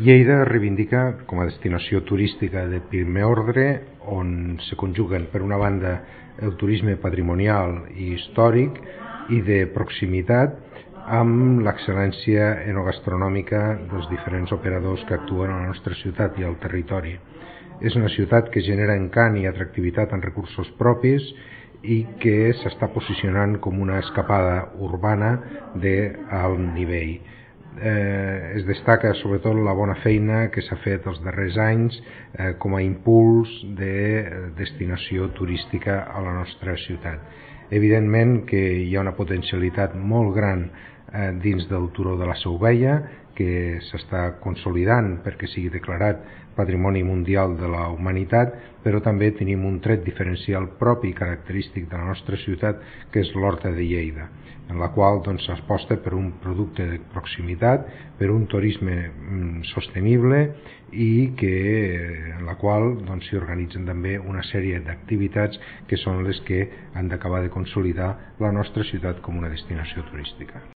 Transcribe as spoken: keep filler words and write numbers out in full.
Lleida reivindica com a destinació turística de primer ordre, on se conjuguen per una banda el turisme patrimonial i històric i de proximitat amb l'excel·lència enogastronòmica dels diferents operadors que actuen a la nostra ciutat i al territori. És una ciutat que genera encant i atractivitat en recursos propis i que s'està posicionant com una escapada urbana d'alt nivell. Eh, es destaca sobretot la bona feina que s'ha fet els darrers anys eh, com a impuls de destinació turística a la nostra ciutat. Evidentment que hi ha una potencialitat molt gran eh, dins del turó de la Seu Vella, que s'està consolidant perquè sigui declarat Patrimoni Mundial de la Humanitat, però també tenim un tret diferencial propi i característic de la nostra ciutat, que és l'Horta de Lleida, en la qual doncs, s'aposta per un producte de proximitat, per un turisme mm, sostenible i que, en la qual doncs, s'hi organitzen també una sèrie d'activitats que són les que han d'acabar de consolidar la nostra ciutat com una destinació turística.